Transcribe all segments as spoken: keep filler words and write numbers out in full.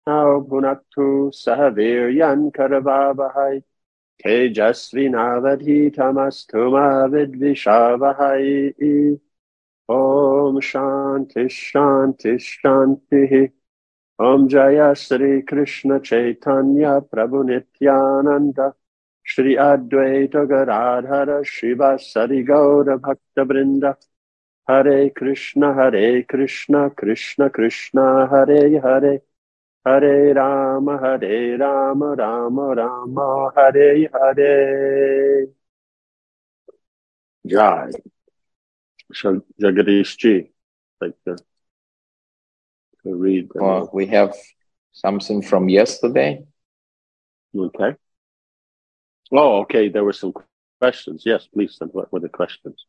Now Bhunaktu Sahaviryan Karavavahai Tejasvinavadhitamastu Vidvishavahai. Om Shanti Shanti Shanti. Om Jaya Sri Krishna Chaitanya Prabhu Nityananda Shri Advaita Gadadhara Shivasari Gaura Bhakta Brinda. Hare Krishna Hare Krishna Krishna Krishna Hare Hare Hare Rama Hare Rama Rama Rama Hare Hare. Jai. So Jagadish Ji, like to, to read. The Well, we have something from yesterday. Okay. Oh, okay. There were some questions. Yes, please. What were the questions?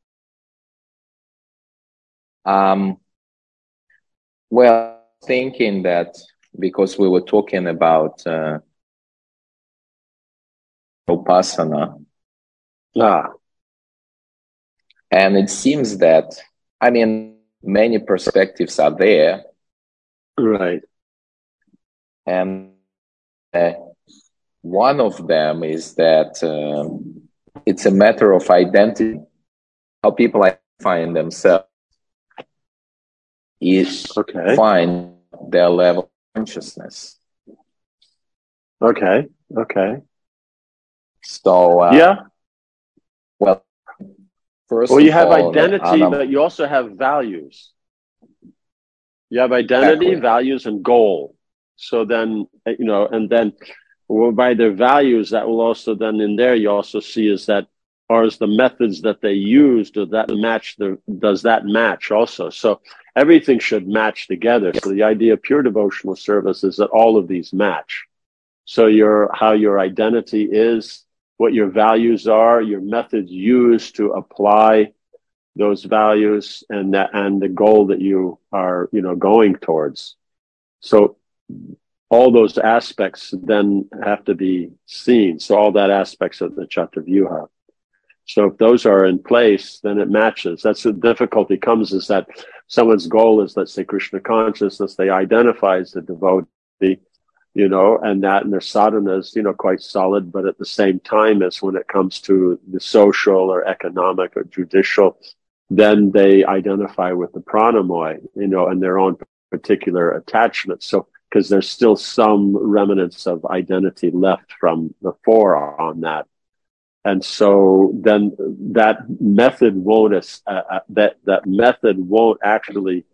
Um, well, thinking that because we were talking about uh, Upasana. Ah. And it seems that, I mean, many perspectives are there. Right. And uh, one of them is that uh, it's a matter of identity, how people identify themselves is okay. find their level of consciousness. Okay. Okay. So, uh, yeah. Well, first well, you of have all, identity, Anam- but you also have values. You have identity, exactly. values, and goal. So then, you know, and then well, by their values, that will also then in there, you also see is that, or is the methods that they use, does that match the, does that match also? So everything should match together. So the idea of pure devotional service is that all of these match. So your, how your identity is, what your values are, your methods used to apply those values, and that, and the goal that you are, you know, going towards. So all those aspects then have to be seen. So all that aspects of the Chaturyuha. So if those are in place, then it matches. That's the difficulty comes is that someone's goal is, let's say, Krishna consciousness. They identify as the devotee, you know, and that, and their sadhana is, you know, quite solid. But at the same time, as when it comes to the social or economic or judicial, then they identify with the pranamoy, you know, and their own particular attachment. So, because there's still some remnants of identity left from before on that. And so then that method won't, uh, that, that method won't actually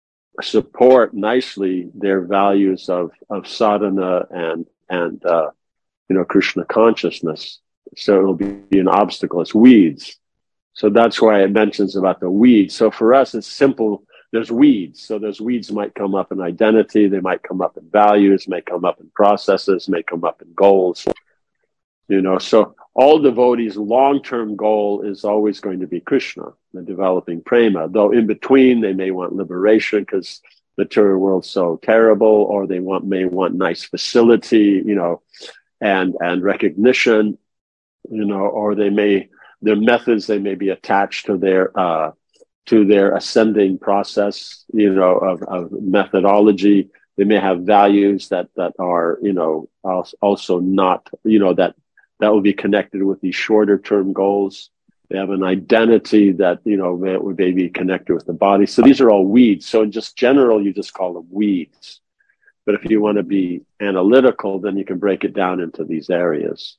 support nicely their values of, of sadhana and, and, uh, you know, Krishna consciousness. So it'll be an obstacle. It's weeds. So that's why it mentions about the weeds. So for us, it's simple. There's weeds. So those weeds might come up in identity. They might come up in values, may come up in processes, may come up in goals. You know, so all devotees' long-term goal is always going to be Krishna, the developing prema. Though in between, they may want liberation because the material world's so terrible, or they want, may want nice facility, you know, and, and recognition, you know, or they may, their methods, they may be attached to their, uh, to their ascending process, you know, of, of methodology. They may have values that, that are, you know, also not, you know, that, that will be connected with these shorter term goals. They have an identity that, you know, may, may be connected with the body. So these are all weeds. So in just general, you just call them weeds. But if you want to be analytical, then you can break it down into these areas.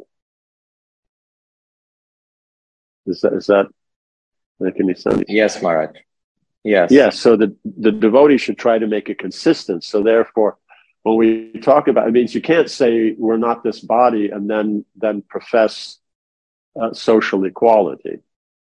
Is that, is that make any sense? Yes, Maharaj. Yes. Yes. So the, the devotee should try to make it consistent. So therefore, when we talk about, it means you can't say we're not this body and then, then profess uh, social equality.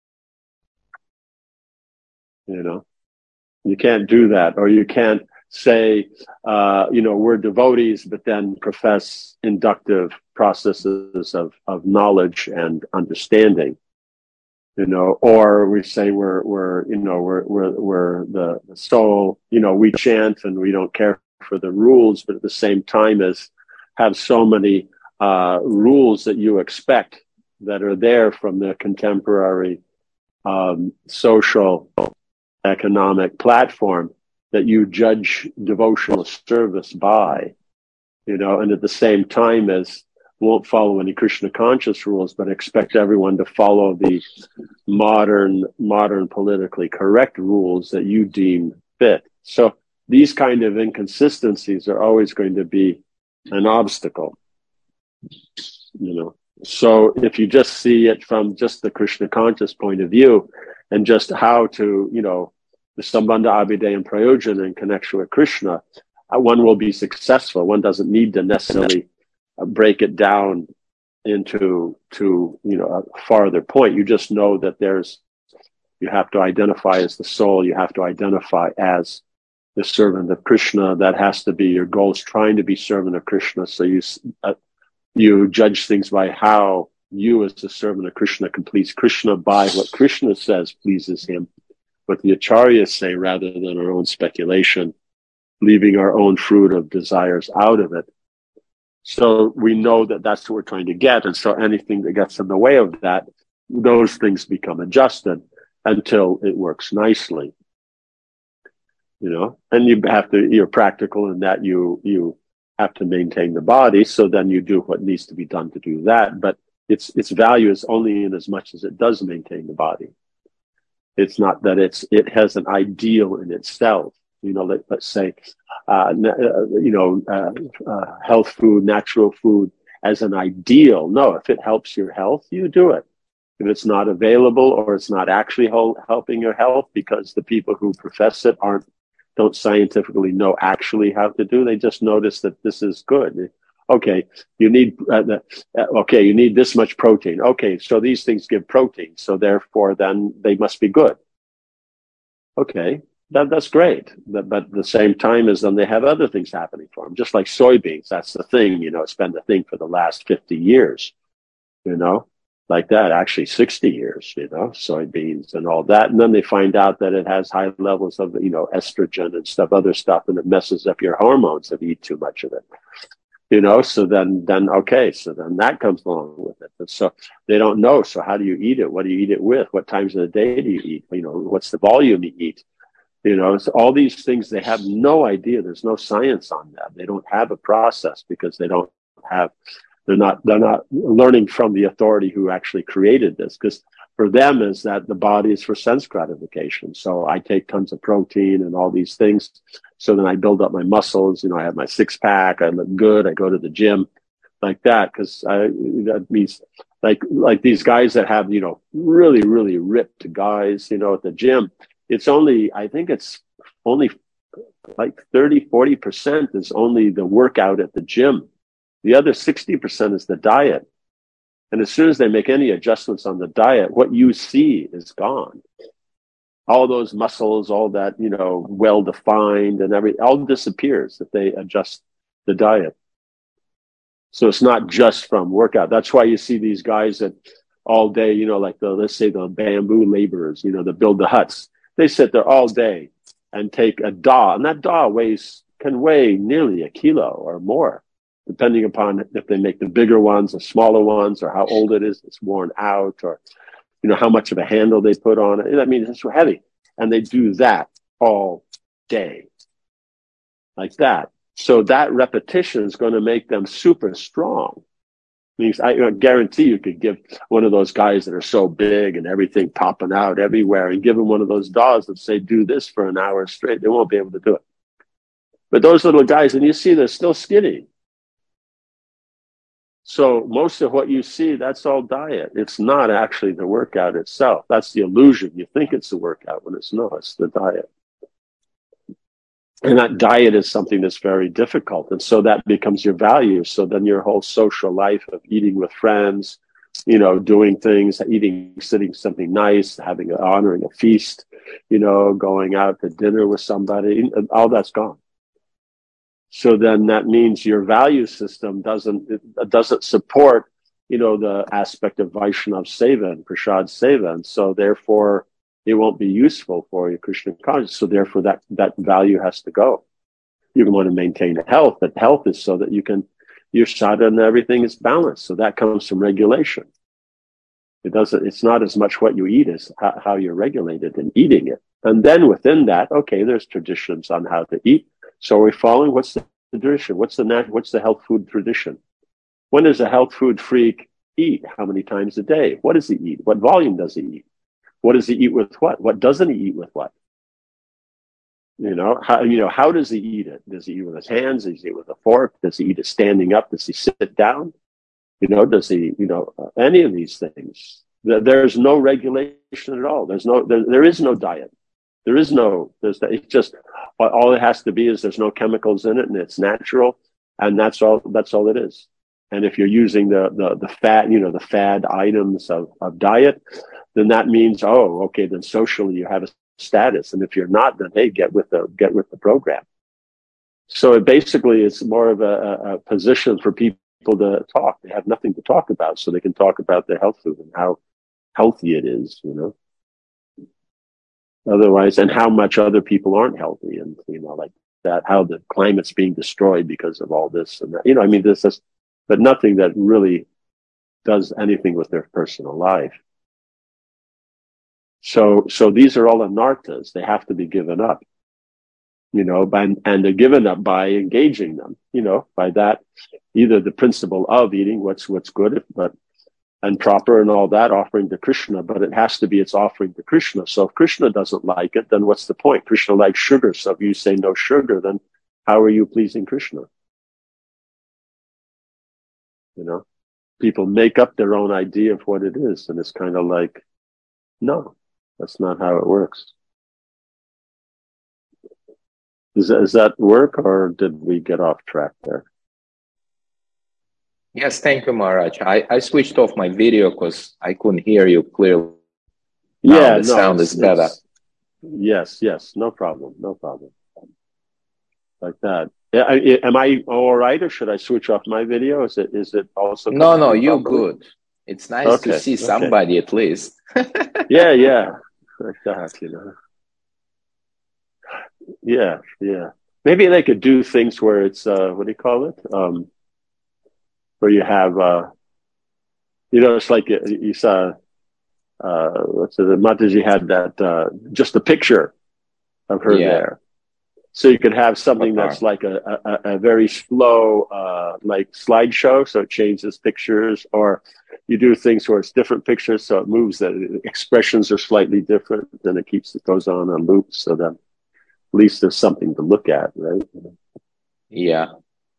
You know, you can't do that, or you can't say, uh, you know, we're devotees, but then profess inductive processes of, of knowledge and understanding. You know, or we say we're, we're, you know, we're, we're, we're the, the soul, you know, we chant and we don't care for the rules, but at the same time as have so many, uh, rules that you expect that are there from the contemporary, um, social, economic platform that you judge devotional service by. you know, and at the same time as won't follow any Krishna conscious rules, but expect everyone to follow the modern, modern politically correct rules that you deem fit. So these kind of inconsistencies are always going to be an obstacle, you know. So if you just see it from just the Krishna conscious point of view and just how to, you know, the Sambandha Abhideya and Prayojan in connection with Krishna, one will be successful. One doesn't need to necessarily break it down into to you know a farther point. You just know that there's you have to identify as the soul. You have to identify as the servant of Krishna. That has to be your goal, is trying to be servant of Krishna. So you uh, you judge things by how you as the servant of Krishna completes Krishna, by what Krishna says pleases him, what the acharyas say, rather than our own speculation, leaving our own fruit of desires out of it. So we know that that's what we're trying to get. And so anything that gets in the way of that, those things become adjusted until it works nicely. You know, and you have to, you're practical in that you, you have to maintain the body. So then you do what needs to be done to do that. But its, its value is only in as much as it does maintain the body. It's not that it's, it has an ideal in itself. You know, let, let's say, uh, you know, uh, uh, health food, natural food as an ideal. No, if it helps your health, you do it. If it's not available or it's not actually whole, helping your health because the people who profess it aren't, don't scientifically know actually how to do, they just notice that this is good. Okay, you need, uh, the, uh, okay, you need this much protein. Okay, so these things give protein. So therefore then they must be good. Okay. That, that's great. But, but at the same time as then they have other things happening for them, just like soybeans. That's the thing, you know, it's been the thing for the last fifty years, you know, like that, actually sixty years, you know, soybeans and all that. And then they find out that it has high levels of, you know, estrogen and stuff, other stuff, and it messes up your hormones if you eat too much of it, you know. So then, then, okay, so then that comes along with it. And so they don't know. So how do you eat it? What do you eat it with? What times of the day do you eat? You know, what's the volume you eat? You know, it's all these things, they have no idea. There's no science on that. They don't have a process because they don't have, they're not, they're not learning from the authority who actually created this. Because for them is that the body is for sense gratification. So I take tons of protein and all these things. So then I build up my muscles. You know, I have my six pack. I look good. I go to the gym like that. Cause I, that means like, like these guys that have, you know, really, really ripped guys, you know, at the gym. It's only, I think it's only like thirty, forty percent is only the workout at the gym. The other sixty percent is the diet. And as soon as they make any adjustments on the diet, what you see is gone. All those muscles, all that, you know, well-defined and everything, all disappears if they adjust the diet. So it's not just from workout. That's why you see these guys that all day, you know, like the, let's say the bamboo laborers, you know, that build the huts. They sit there all day and take a daw, and that daw weighs, can weigh nearly a kilo or more, depending upon if they make the bigger ones, the smaller ones, or how old it is, it's worn out, or, you know, how much of a handle they put on it. I mean, it's so heavy. And they do that all day, like that. So that repetition is going to make them super strong. Means I guarantee you could give one of those guys that are so big and everything popping out everywhere and give them one of those dolls that say, do this for an hour straight. They won't be able to do it. But those little guys, and you see they're still skinny. So most of what you see, that's all diet. It's not actually the workout itself. That's the illusion. You think it's the workout when it's not. It's the diet. And that diet is something that's very difficult. And so that becomes your value. So then your whole social life of eating with friends, you know, doing things, eating, sitting something nice, having, honoring a feast, you know, going out to dinner with somebody, all that's gone. So then that means your value system doesn't, it doesn't support, you know, the aspect of Vaishnav Seva and Prasad Seva. And so therefore, it won't be useful for your Krishna consciousness. So therefore that, that value has to go. You want to maintain health, but health is so that you can, your sadhana and everything is balanced. So that comes from regulation. It doesn't, it's not as much what you eat as how, how you're regulated in eating it. And then within that, okay, there's traditions on how to eat. So are we following what's the tradition? What's the nat- what's the health food tradition? When does a health food freak eat? How many times a day? What does he eat? What volume does he eat? What does he eat with what? What doesn't he eat with what? You know, how, you know, how does he eat it? Does he eat with his hands? Does he eat with a fork? Does he eat it standing up? Does he sit down? You know, does he, you know, uh, any of these things? There's no regulation at all. There's no, there, there is no diet. There is no, there's, it's just, all it has to be is there's no chemicals in it and it's natural. And that's all, that's all it is. And if you're using the, the, the fat, you know, the fad items of, of diet, then that means, oh, okay, then socially you have a status. And if you're not, then hey, get with the, get with the program. So it basically is more of a, a position for people to talk. They have nothing to talk about, so they can talk about their health food and how healthy it is, you know. Otherwise, and how much other people aren't healthy, and you know, like that, how the climate's being destroyed because of all this and that. You know, I mean, this is, but nothing that really does anything with their personal life. So, so these are all anarthas. They have to be given up, you know, by, and they're given up by engaging them, you know, by that, either the principle of eating what's, what's good, but, and proper and all that, offering to Krishna, but it has to be its offering to Krishna. So if Krishna doesn't like it, then what's the point? Krishna likes sugar. So if you say no sugar, then how are you pleasing Krishna? You know, people make up their own idea of what it is. And it's kind of like, no, that's not how it works. Does that, does that work, or did we get off track there? Yes, thank you, Maharaj. I, I switched off my video because I couldn't hear you clearly. Now yeah, the no, sound is better. Yes, yes, no problem, no problem. Like that. Yeah, I, am I all right, or should I switch off my video? Is it is it also? No, no, you're good. It's nice okay, to see okay. somebody at least. yeah, yeah, like that, you know. Yeah, yeah. Maybe they could do things where it's uh, what do you call it? Um, where you have, uh, you know, it's like you, you saw. Uh, what's it? Mataji had that uh, just a picture of her yeah. there. So you could have something okay. that's like a, a, a very slow, uh, like slideshow. So it changes pictures, or you do things where it's different pictures. So it moves, the expressions are slightly different. Then it keeps, it goes on a loop. So that at least there's something to look at, right? Yeah.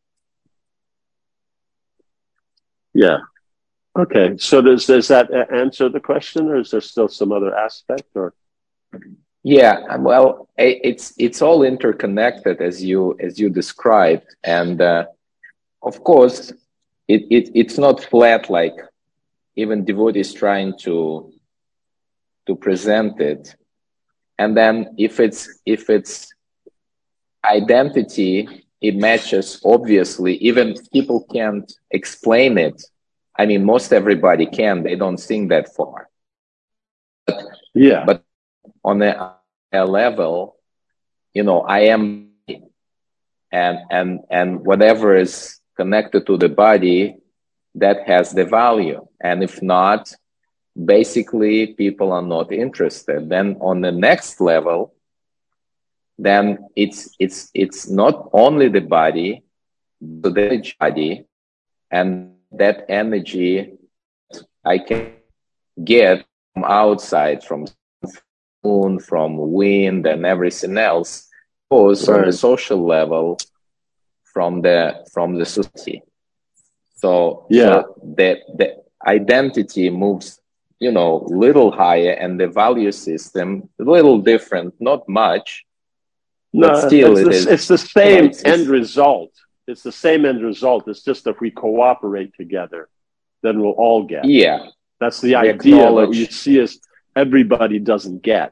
Yeah. Okay. So does, does that answer the question, or is there still some other aspect, or? Yeah, well, it's it's all interconnected as you as you described, and uh, of course, it, it it's not flat like even devotees trying to to present it. And then if it's if it's identity, it matches obviously. Even people can't explain it. I mean, most everybody can. They don't think that far. But, yeah, but on a, a level, you know, I am, and and and whatever is connected to the body, that has the value. And if not, basically people are not interested. Then on the next level, then it's it's it's not only the body, but the body, and that energy I can get from outside, from moon, from wind, and everything else, goes right. on the social level from the from the society. So, yeah. so the the identity moves, you know, little higher, and the value system a little different, not much. No, but still it's, it the, is, it's the same you know, it's, end it's, result. It's the same end result. It's just if we cooperate together, then we'll all get. Yeah. That's the we idea. What you see is everybody doesn't get,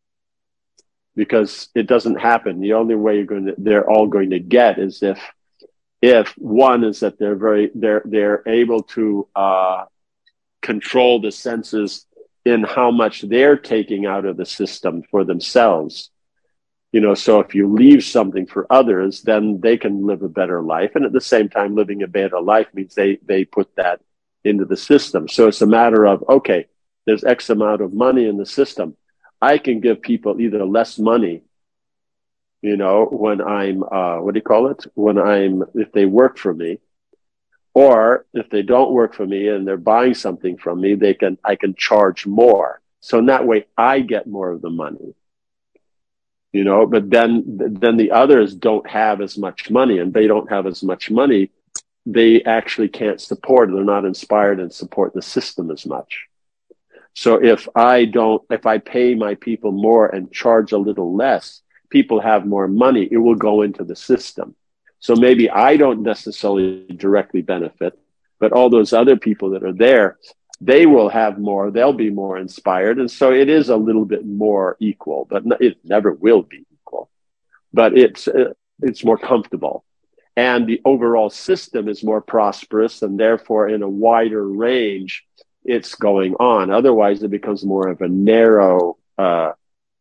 because it doesn't happen. The only way you're going to, they're all going to get is if, if one is that they're very, they're, they're able to, uh, control the senses in how much they're taking out of the system for themselves. You know, so if you leave something for others, then they can live a better life. And at the same time, living a better life means they, they put that into the system. So it's a matter of, okay, there's X amount of money in the system. I can give people either less money you know, when I'm, uh, what do you call it? When I'm, if they work for me, or if they don't work for me and they're buying something from me, they can, I can charge more. So in that way, I get more of the money, you know, but then, then the others don't have as much money, and they don't have as much money. They actually can't support, they're not inspired and support the system as much. So if I don't, if I pay my people more and charge a little less, people have more money, it will go into the system. So maybe I don't necessarily directly benefit, but all those other people that are there, they will have more, they'll be more inspired. And so it is a little bit more equal, but it never will be equal, but it's, uh, it's more comfortable. And the overall system is more prosperous, and therefore in a wider range, it's going on. Otherwise, it becomes more of a narrow uh,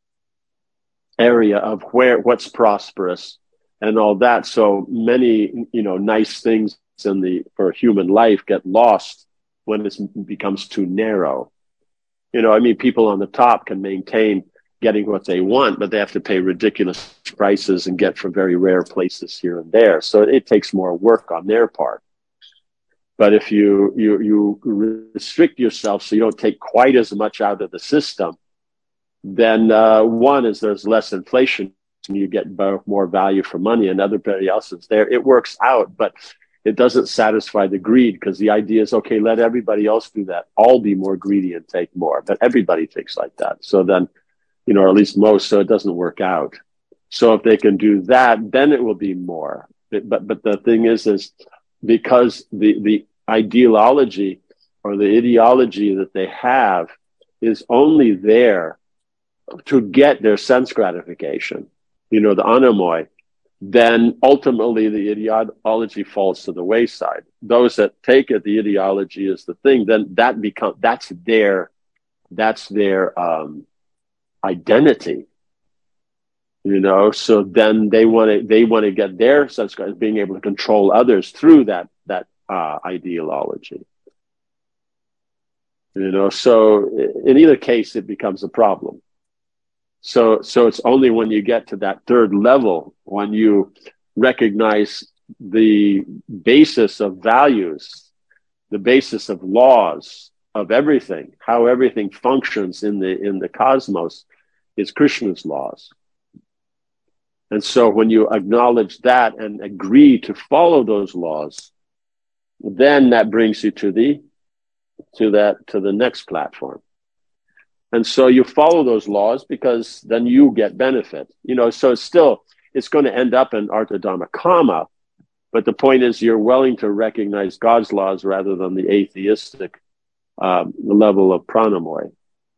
area of where what's prosperous and all that. So many, you know, nice things in the for human life get lost when it becomes too narrow. You know, I mean, people on the top can maintain getting what they want, but they have to pay ridiculous prices and get from very rare places here and there. So it takes more work on their part. But if you, you, you restrict yourself so you don't take quite as much out of the system, then uh, one is there's less inflation and you get more value for money, and everybody else is there. It works out, but it doesn't satisfy the greed, because the idea is, okay, let everybody else do that. I'll be more greedy and take more. But everybody thinks like that. So then, you know, or at least most, so it doesn't work out. So if they can do that, then it will be more. But, but the thing is, is because the, the ideology or the ideology that they have is only there to get their sense gratification, you know, the anomoi, then ultimately the ideology falls to the wayside. Those that take it, the ideology is the thing, then that becomes, that's their, that's their, um, identity, you know. So then they want to, they want to get their sense of being able to control others through that, that, uh, ideology, you know. So in either case, it becomes a problem. So, so it's only when you get to that third level, when you recognize the basis of values, the basis of laws of everything, how everything functions in the, in the cosmos is Krishna's laws. And so when you acknowledge that and agree to follow those laws, then that brings you to the, to that, to the next platform. And so you follow those laws because then you get benefit, you know. So it's still, it's going to end up in Artha Dharma Kama. But the point is, you're willing to recognize God's laws rather than the atheistic um, level of pranamoi,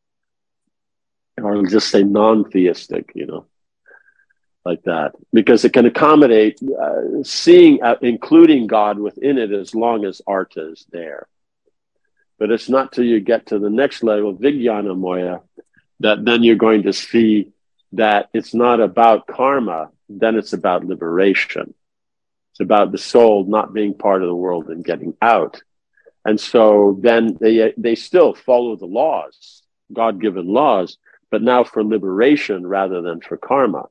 or just say non-theistic, you know, like that, because it can accommodate uh, seeing, uh, including God within it, as long as Artha is there. But it's not till you get to the next level, Vijnana Moya, that then you're going to see that it's not about karma, then it's about liberation. It's about the soul not being part of the world and getting out. And so then they they still follow the laws, God-given laws, but now for liberation rather than for karma.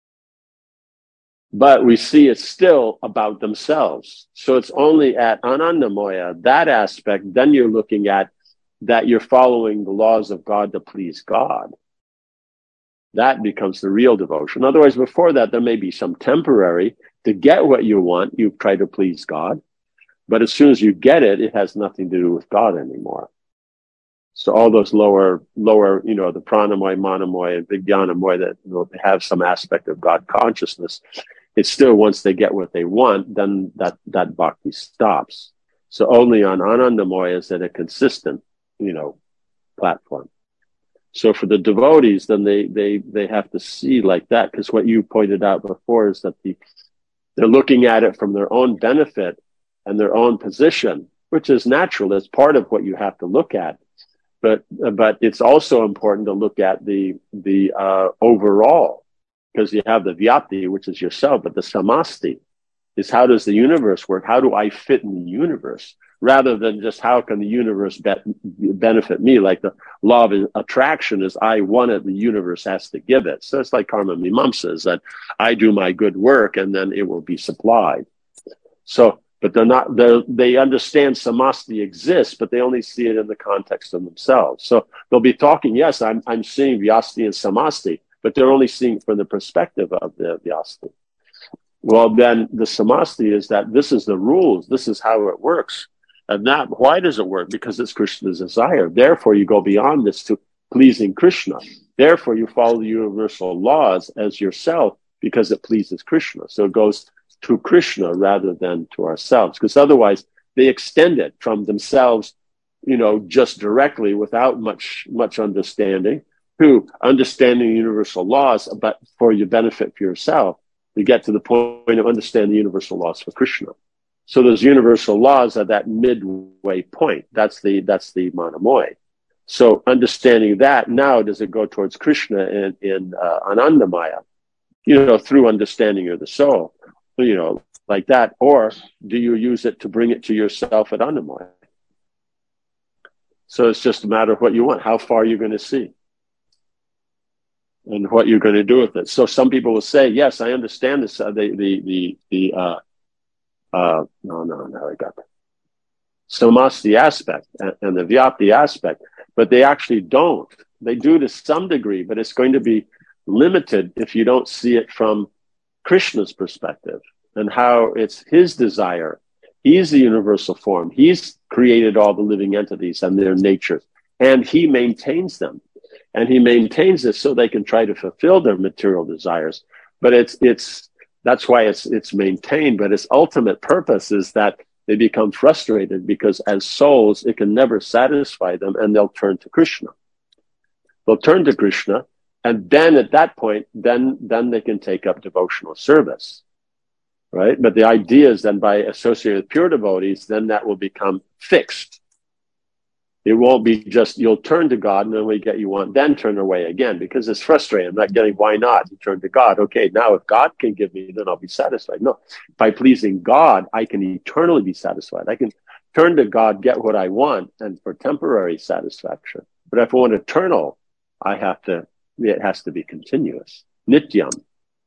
But we see it's still about themselves. So it's only at Anandamoya, that aspect, then you're looking at that you're following the laws of God to please God. That becomes the real devotion. Otherwise, before that, there may be some temporary, to get what you want, you try to please God. But as soon as you get it, it has nothing to do with God anymore. So all those lower, lower, you know, the pranamoy, manamoy, and vijnanamoy that, you know, have some aspect of God consciousness, it's still, once they get what they want, then that, that bhakti stops. So only on Anandamoya is it a consistent, you know, platform. So for the devotees, then they, they, they have to see like that, because what you pointed out before is that the, they're looking at it from their own benefit and their own position, which is natural. It's part of what you have to look at. But, but it's also important to look at the, the, uh, overall, because you have the vyapti, which is yourself, but the samasti is how does the universe work? How do I fit in the universe? rather than just how can the universe be- benefit me? Like the law of attraction is I want it, the universe has to give it. So it's like karma mimamsa, is that I do my good work and then it will be supplied. So, but they're not, they're, they understand samasti exists, but they only see it in the context of themselves. So they'll be talking, yes, I'm, I'm seeing vyasti and samasti, but they're only seeing from the perspective of the vyasti. Well, then the samasti is that this is the rules, this is how it works. And that, why does it work? Because it's Krishna's desire. Therefore, you go beyond this to pleasing Krishna. Therefore, you follow the universal laws as yourself because it pleases Krishna. So it goes to Krishna rather than to ourselves. Because otherwise, they extend it from themselves, you know, just directly without much, much understanding to understanding universal laws, but for your benefit for yourself, to get to the point of understanding the universal laws for Krishna. So those universal laws are that midway point. That's the, that's the Manamoy. So understanding that, now does it go towards Krishna in, in uh, Anandamaya, you know, through understanding of the soul, you know, like that, or do you use it to bring it to yourself at Anandamaya? So it's just a matter of what you want, how far you're going to see, and what you're going to do with it. So some people will say, yes, I understand this, uh, the, the, the, the, uh, uh, no, no, no, I got that. Samasti aspect and, and the vyapti aspect, but they actually don't. They do to some degree, but it's going to be limited if you don't see it from Krishna's perspective and how it's his desire. He's the universal form. He's created all the living entities and their natures, and he maintains them. And he maintains it so they can try to fulfill their material desires. But it's, it's, that's why it's, it's maintained. But its ultimate purpose is that they become frustrated because as souls, it can never satisfy them, and they'll turn to Krishna. They'll turn to Krishna, and then at that point, then, then they can take up devotional service, right? But the idea is then by associating with pure devotees, then that will become fixed. It won't be just, you'll turn to God, and then we get you want, then turn away again, because it's frustrating. I'm not getting, why not? You turn to God. Okay, now if God can give me, then I'll be satisfied. No, by pleasing God, I can eternally be satisfied. I can turn to God, get what I want, and for temporary satisfaction. But if I want eternal, I have to, it has to be continuous. Nityam,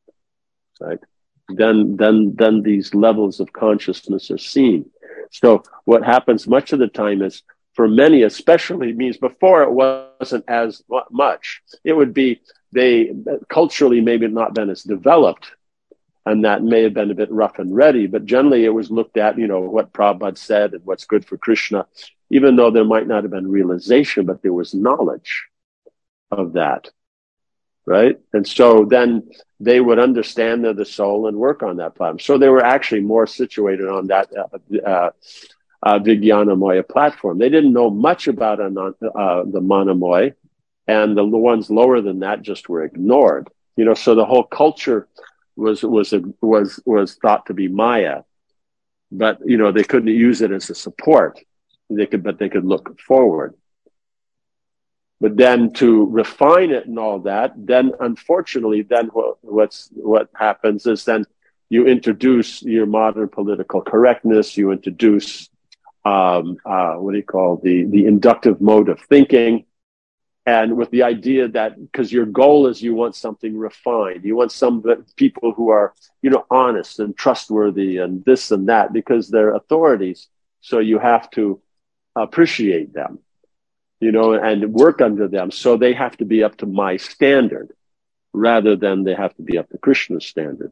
right? Then, then, then these levels of consciousness are seen. So what happens much of the time is, for many especially, means before it wasn't as much. It would be, they culturally maybe not been as developed, and that may have been a bit rough and ready, but generally it was looked at, you know, what Prabhupada said and what's good for Krishna, even though there might not have been realization, but there was knowledge of that, right? And so then they would understand they're the soul and work on that platform. So they were actually more situated on that uh, uh, Uh, Vijnanamoya platform. They didn't know much about uh, the Manamoy, and the, the ones lower than that just were ignored. You know, so the whole culture was was a, was was thought to be Maya, but you know they couldn't use it as a support. They could, but they could look forward. But then to refine it and all that, then unfortunately, then what what's what happens is then you introduce your modern political correctness. You introduce Um, uh, what do you call the, the inductive mode of thinking. And with the idea that, because your goal is you want something refined, you want some people who are, you know, honest and trustworthy and this and that, because they're authorities. So you have to appreciate them, you know, and work under them. So they have to be up to my standard rather than they have to be up to Krishna's standard.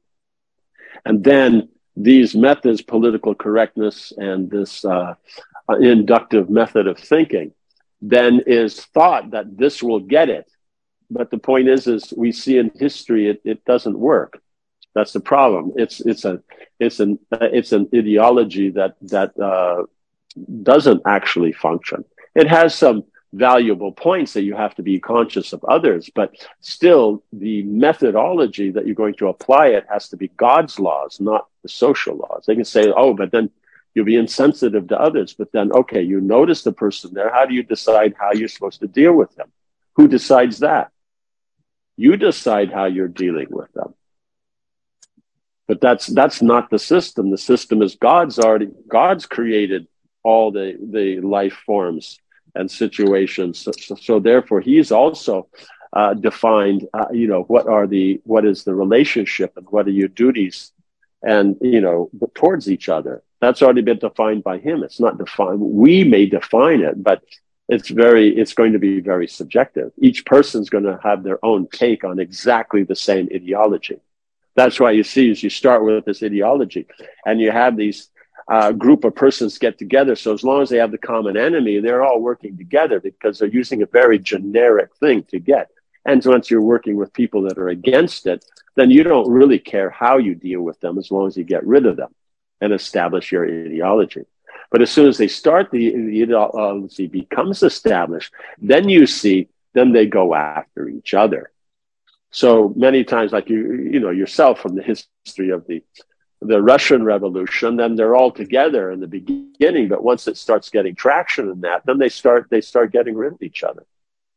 And then these methods, political correctness and this uh, inductive method of thinking, then is thought that this will get it. But the point is, is we see in history it, it doesn't work. That's the problem. It's it's a it's an it's an ideology that that uh, doesn't actually function. It has some valuable points that you have to be conscious of others, but still the methodology that you're going to apply it has to be God's laws, not the social laws. They can say, oh, but then you'll be insensitive to others. But then, okay, you notice the person there. How do you decide how you're supposed to deal with them? Who decides that? You decide how you're dealing with them. But that's that's not the system. The system is God's already, God's created all the, the life forms and situations. So, so, so therefore, he's also uh, defined, uh, you know, what are the, what is the relationship and what are your duties and, you know, towards each other. That's already been defined by him. It's not defined. We may define it, but it's very, it's going to be very subjective. Each person's going to have their own take on exactly the same ideology. That's why you see, as you start with this ideology and you have these uh, group of persons get together. So as long as they have the common enemy, they're all working together because they're using a very generic thing to get. And once you're working with people that are against it, then you don't really care how you deal with them as long as you get rid of them and establish your ideology. But as soon as they start, the, the ideology becomes established, then you see, then they go after each other. So many times, like you, you know, yourself from the history of the, the Russian Revolution, then they're all together in the beginning, but once it starts getting traction in that, then they start, they start getting rid of each other.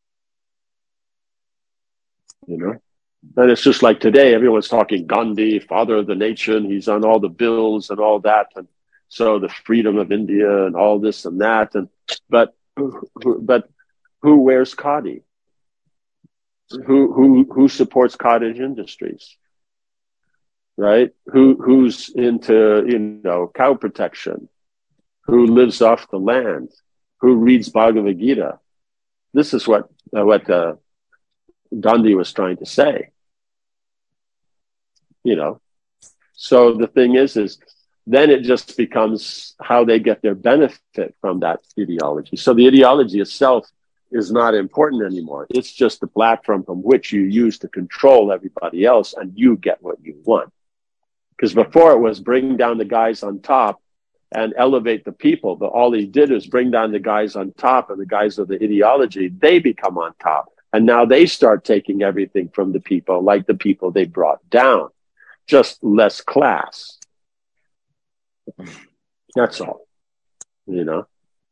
You know? And it's just like today, everyone's talking Gandhi, father of the nation. He's on all the bills and all that. And so the freedom of India and all this and that. And, but, but who wears khadi? Who, who, who supports cottage industries? Right? Who, who's into, you know, cow protection? Who lives off the land? Who reads Bhagavad Gita? This is what, uh, what, uh, Gandhi was trying to say. You know, so the thing is, is then it just becomes how they get their benefit from that ideology. So the ideology itself is not important anymore. It's just the platform from which you use to control everybody else and you get what you want. Because before it was bring down the guys on top and elevate the people, but all he did is bring down the guys on top and the guys of the ideology, they become on top. And now they start taking everything from the people, like the people they brought down. Just less class. That's all, you know.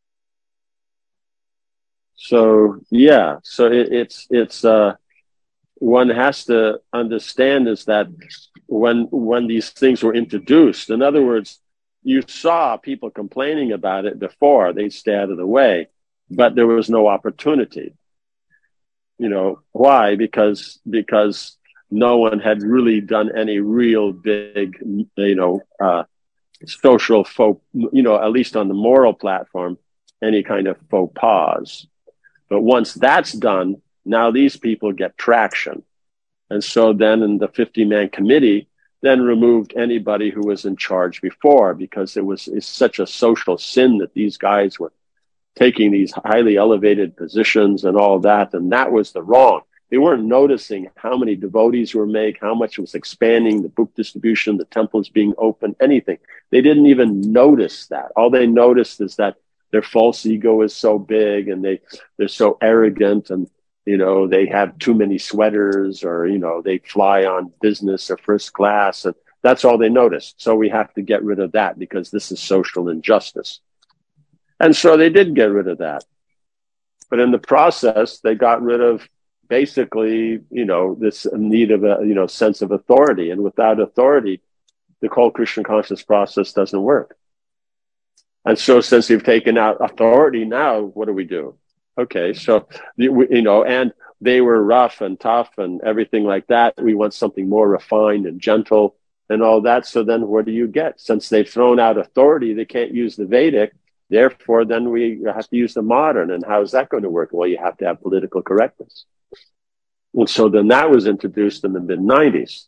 So yeah, so it, it's it's uh, one has to understand is that when when these things were introduced, in other words, you saw people complaining about it before, they'd stay out of the way, but there was no opportunity. You know why? Because because. No one had really done any real big, you know, uh, social faux, you know, at least on the moral platform, any kind of faux pas. But once that's done, now these people get traction. And so then in the fifty-man committee, then removed anybody who was in charge before, because it was it's such a social sin that these guys were taking these highly elevated positions and all that. And that was the wrong. They weren't noticing how many devotees were made, how much was expanding, the book distribution, the temples being open, anything. They didn't even notice that. All they noticed is that their false ego is so big and they, they're so arrogant and, you know, they have too many sweaters or, you know, they fly on business or first class. And that's all they noticed. So we have to get rid of that because this is social injustice. And so they did get rid of that. But in the process, they got rid of basically, you know, this need of a, you know, sense of authority. And without authority, the whole Krishna conscious process doesn't work. And so since we've taken out authority, now what do we do? Okay, so, you know, and they were rough and tough and everything like that. We want something more refined and gentle and all that. So then what do you get? Since they've thrown out authority, they can't use the Vedic. Therefore, then we have to use the modern. And how is that going to work? Well, you have to have political correctness. And so then that was introduced in the mid nineties.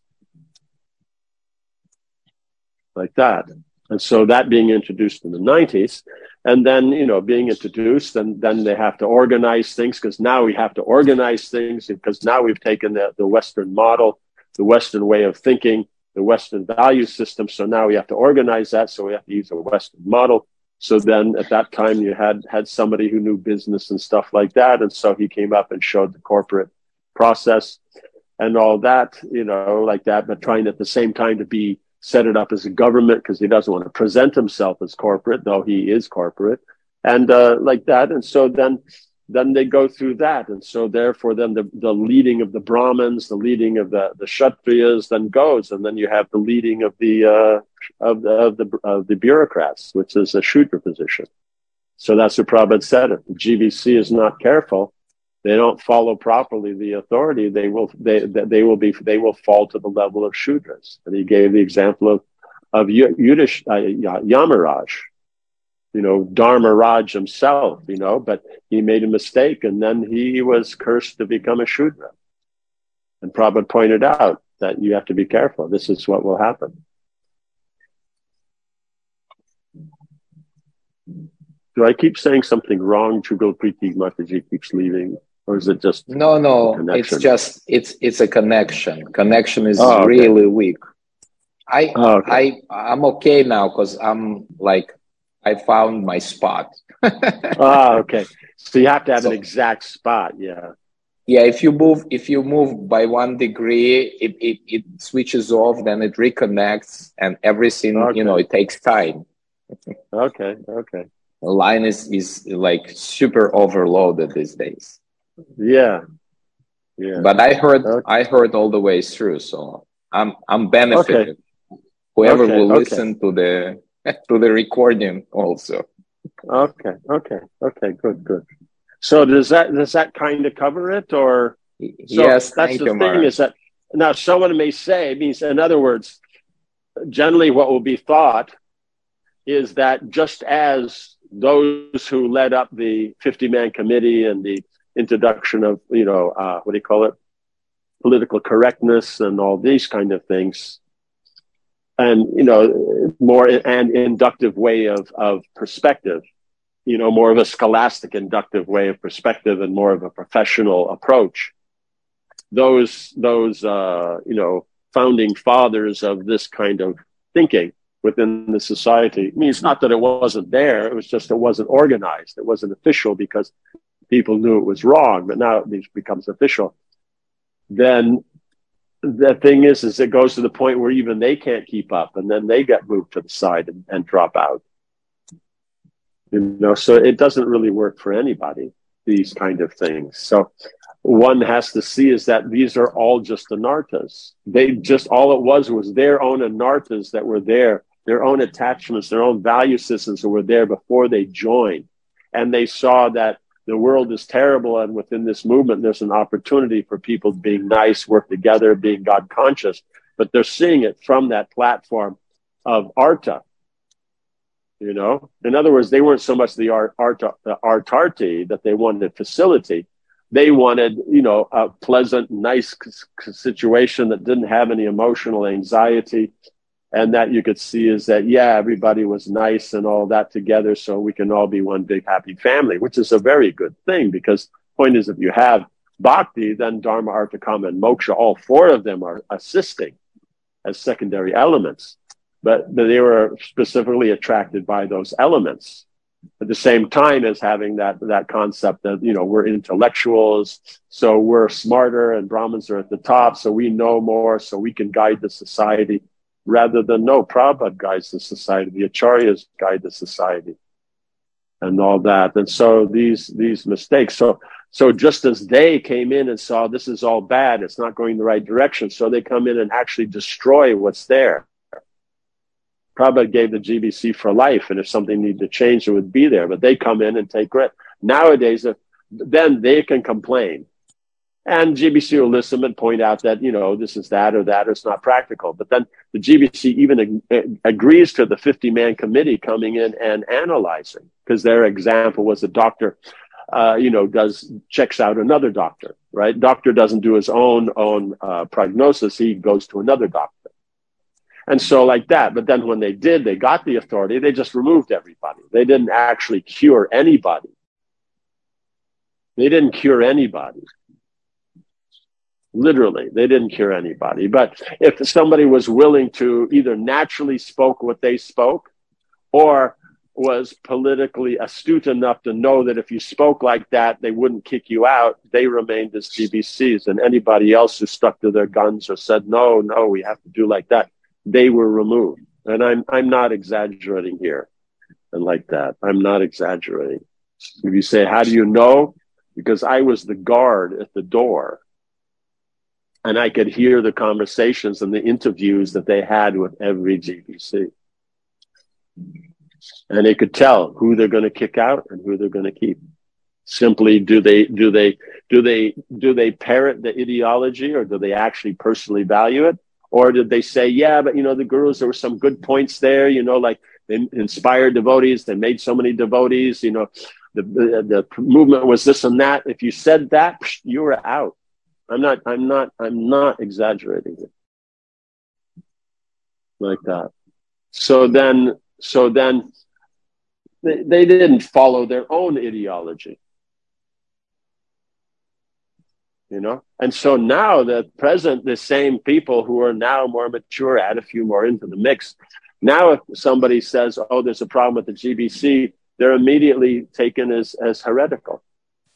Like that. And so that being introduced in the nineties, and then, you know, being introduced, and then they have to organize things, because now we have to organize things, because now we've taken the, the Western model, the Western way of thinking, the Western value system. So now we have to organize that. So we have to use a Western model. So then at that time you had, had somebody who knew business and stuff like that. And so he came up and showed the corporate process and all that, you know, like that, but trying at the same time to be set it up as a government, because he doesn't want to present himself as corporate, though he is corporate, and uh, like that. And so then then they go through that. And so therefore then the, the leading of the Brahmins, the leading of the, the Kshatriyas then goes, and then you have the leading of the uh, of the of the of the bureaucrats, which is a Shudra position. So that's what Prabhupada said. If the G B C is not careful, they don't follow properly the authority, they will they they will be they will fall to the level of Shudras. And he gave the example of of Yudish, uh, Yamaraj, you know, Dharmaraj himself, you know, but he made a mistake and then he was cursed to become a Shudra. And Prabhupada pointed out that you have to be careful. This is what will happen. Do I keep saying something wrong? Jugal Preeti Mataji keeps leaving. Or is it just no, no? It's just it's it's a connection. Connection is oh, okay. really weak. I oh, okay. I I'm okay now because I'm like I found my spot. Ah, okay. So you have to have so, an exact spot, yeah. Yeah, if you move if you move by one degree, it it, it switches off, then it reconnects, and everything okay. you know it takes time. okay, okay. The line is is like super overloaded these days. Yeah, yeah. But I heard okay. I heard all the way through, so I'm I'm benefited. Okay. Whoever okay, will okay. listen to the to the recording also. Okay, okay, okay. Good, good. So does that does that kind of cover it, or so yes? That's thank the you, thing Maharaj. is that now someone may say, it means in other words, generally what will be thought is that just as those who led up the fifty-man committee and the introduction of, you know, uh, what do you call it, political correctness and all these kind of things, and, you know, more an inductive way of, of perspective, you know, more of a scholastic inductive way of perspective and more of a professional approach. Those, those, uh, you know, founding fathers of this kind of thinking within the society, I mean, it's not that it wasn't there. It was just, it wasn't organized. It wasn't official because people knew it was wrong, but now it becomes official. Then the thing is, is it goes to the point where even they can't keep up, and then they get moved to the side and, and drop out. You know, so it doesn't really work for anybody, these kind of things. So one has to see is that these are all just anarthas. They just, all it was was their own anarthas that were there, their own attachments, their own value systems that were there before they joined. And they saw that the world is terrible, and within this movement, there's an opportunity for people being nice, work together, being God conscious. But they're seeing it from that platform of arta. You know, in other words, they weren't so much the art, art, the artarti that they wanted facility. They wanted, you know, a pleasant, nice situation that didn't have any emotional anxiety. And that you could see is that, yeah, everybody was nice and all that together, so we can all be one big happy family, which is a very good thing, because the point is, if you have bhakti, then dharma, artha, kama, and moksha, all four of them are assisting as secondary elements. But, but they were specifically attracted by those elements at the same time as having that, that concept that, you know, we're intellectuals, so we're smarter, and Brahmins are at the top, so we know more, so we can guide the society. Rather than, no, Prabhupada guides the society, the acharyas guide the society, and all that. And so these these mistakes. So so just as they came in and saw this is all bad, it's not going the right direction, so they come in and actually destroy what's there. Prabhupada gave the G B C for life, and if something needed to change, it would be there. But they come in and take credit. Nowadays, if, then they can complain. And G B C will listen and point out that, you know, this is that or that, or it's not practical. But then the G B C even ag- agrees to the fifty-man committee coming in and analyzing, because their example was a doctor, uh, you know, does checks out another doctor, right? Doctor doesn't do his own own uh, prognosis; he goes to another doctor, and so like that. But then when they did, they got the authority. They just removed everybody. They didn't actually cure anybody. They didn't cure anybody. Literally, they didn't cure anybody. But if somebody was willing to either naturally spoke what they spoke, or was politically astute enough to know that if you spoke like that, they wouldn't kick you out, they remained as G B Cs. And anybody else who stuck to their guns or said, no, no, we have to do like that, they were removed. And I'm I'm not exaggerating here. And like that, I'm not exaggerating. If you say, how do you know? Because I was the guard at the door. And I could hear the conversations and the interviews that they had with every G B C. And they could tell who they're going to kick out and who they're going to keep. Simply, do they do they do they do they parrot the ideology, or do they actually personally value it, or did they say, yeah, but you know, the gurus, there were some good points there, you know, like they inspired devotees, they made so many devotees, you know, the the, the movement was this and that. If you said that, you were out. I'm not I'm not I'm not exaggerating it like that. So then so then they, they didn't follow their own ideology. You know, and so now the present, the same people who are now more mature, add a few more into the mix. Now, if somebody says, "Oh, there's a problem with the G B C," they're immediately taken as as heretical.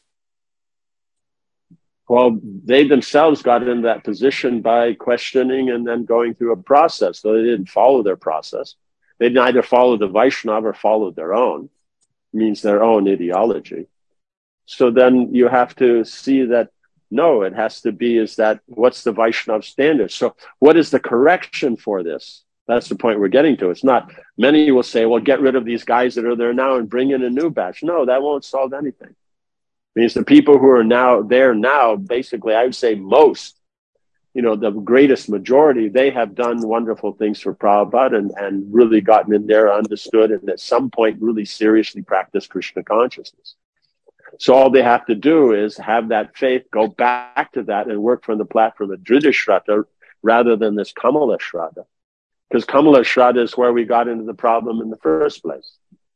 Well, they themselves got into that position by questioning and then going through a process. So they didn't follow their process. They neither followed the Vaishnava or followed their own, means their own ideology. So then you have to see that. No, it has to be is that what's the Vaishnava standard? So what is the correction for this? That's the point we're getting to. It's not, many will say, well, get rid of these guys that are there now and bring in a new batch. No, that won't solve anything. It means the people who are now there now, basically, I would say most, you know, the greatest majority, they have done wonderful things for Prabhupada and, and really gotten in there, understood, and at some point really seriously practiced Krishna consciousness. So all they have to do is have that faith, go back to that and work from the platform of Dhrita Shraddha rather than this Kamala Shraddha. Because Kamala Shraddha is where we got into the problem in the first place.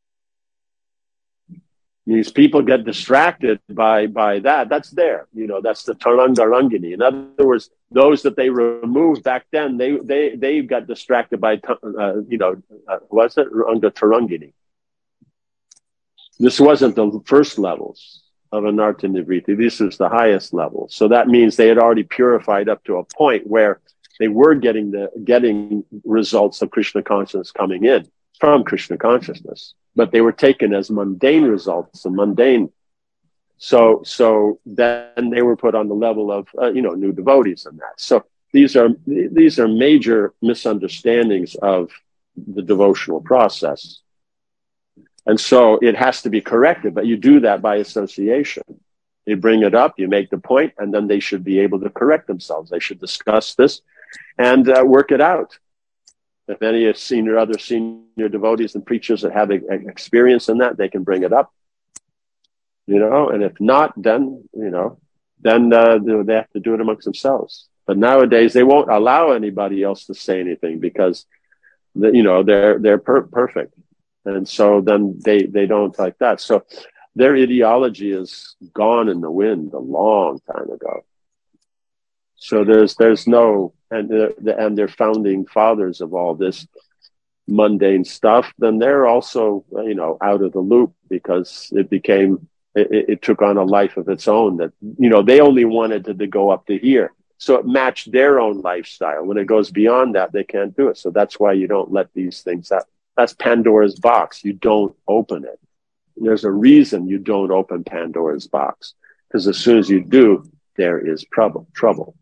These people get distracted by, by that. That's there. You know, that's the Taranga Rangini. In other words, those that they removed back then, they, they, they got distracted by, uh, you know, uh, what's it? Ranga Tarangini. This wasn't the first levels of Anartha Nivriti. This is the highest level. So that means they had already purified up to a point where they were getting the getting results of Krishna consciousness coming in from Krishna consciousness, but they were taken as mundane results and mundane. So so then they were put on the level of uh, you know new devotees and that. So these are these are major misunderstandings of the devotional process. And so it has to be corrected, but you do that by association. You bring it up, you make the point, and then they should be able to correct themselves. They should discuss this and uh, work it out. If any of senior, other senior devotees and preachers that have a, a experience in that, they can bring it up. You know, and if not, then, you know, then uh, they have to do it amongst themselves. But nowadays, they won't allow anybody else to say anything because, the, you know, they're they're per- perfect. And so then they, they don't like that. So their ideology is gone in the wind a long time ago. So there's there's no, and the, and they're founding fathers of all this mundane stuff. Then they're also, you know, out of the loop because it became, it, it took on a life of its own that, you know, they only wanted to, to go up to here. So it matched their own lifestyle. When it goes beyond that, they can't do it. So that's why you don't let these things out. That's Pandora's box. You don't open it. There's a reason you don't open Pandora's box, because as soon as you do, there is trouble. Trouble.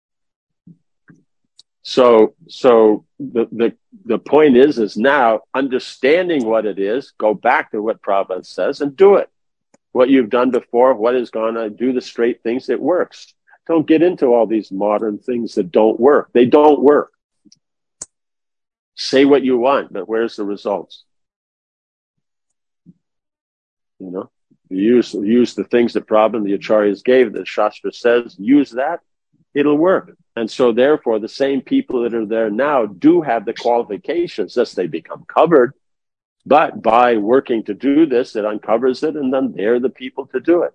So, so the the the point is, is now understanding what it is. Go back to what Prabhupada says and do it. What you've done before, what is going to do the straight things. It works. Don't get into all these modern things that don't work. They don't work. Say what you want, but where's the results? You know, you use use the things that Prabhupada, the Acharyas gave, the Shastra says, use that, it'll work. And so therefore, the same people that are there now do have the qualifications, thus they become covered. But by working to do this, it uncovers it, and then they're the people to do it.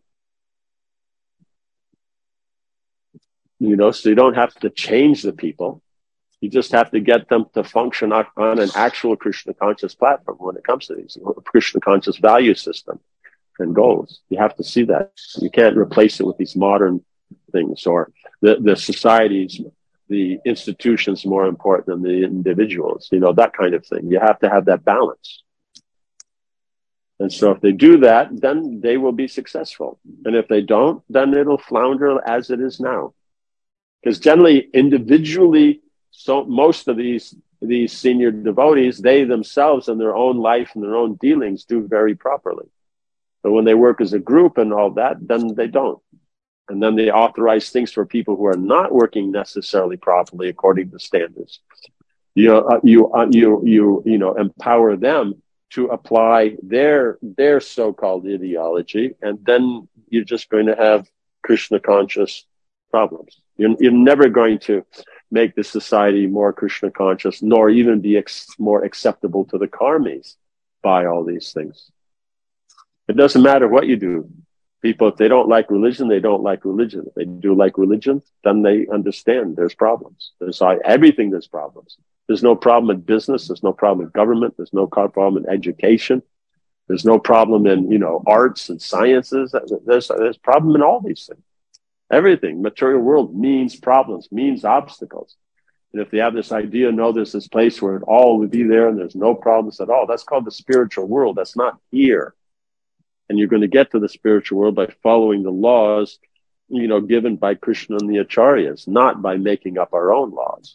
You know, so you don't have to change the people. You just have to get them to function on an actual Krishna conscious platform when it comes to these Krishna conscious value system and goals. You have to see that. You can't replace it with these modern things or the, the societies, the institutions more important than the individuals, you know, that kind of thing. You have to have that balance. And so if they do that, then they will be successful. And if they don't, then it'll flounder as it is now. Because generally, individually, so most of these these senior devotees, they themselves in their own life and their own dealings do very properly. But when they work as a group and all that, then they don't. And then they authorize things for people who are not working necessarily properly according to standards. You uh, you uh, you you you know empower them to apply their their so-called ideology, and then you're just going to have Krishna conscious problems. You're, you're never going to make the society more Krishna conscious, nor even be ex- more acceptable to the karmis by all these things. It doesn't matter what you do. People, if they don't like religion, they don't like religion. If they do like religion, then they understand there's problems. There's everything, there's problems. There's no problem in business. There's no problem in government. There's no problem in education. There's no problem in, you know, arts and sciences. There's, there's problem in all these things. Everything, material world means problems, means obstacles. And if they have this idea, no, there's this place where it all would be there and there's no problems at all. That's called the spiritual world. That's not here. And you're going to get to the spiritual world by following the laws, you know, given by Krishna and the Acharyas, not by making up our own laws,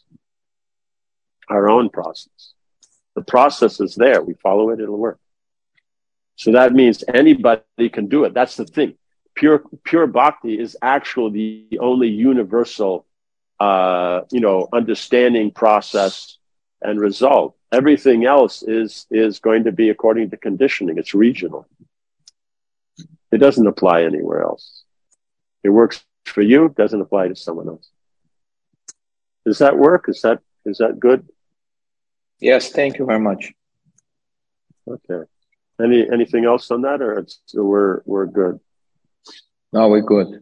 our own process. The process is there. We follow it, it'll work. So that means anybody can do it. That's the thing. Pure, pure bhakti is actually the only universal, uh, you know, understanding process and result. Everything else is, is going to be according to conditioning. It's regional. It doesn't apply anywhere else. It works for you, doesn't apply to someone else. Does that work? Is that, is that good? Yes, thank you very much. Okay. Any, anything else on that, or it's, we're, we're good? No, we're good.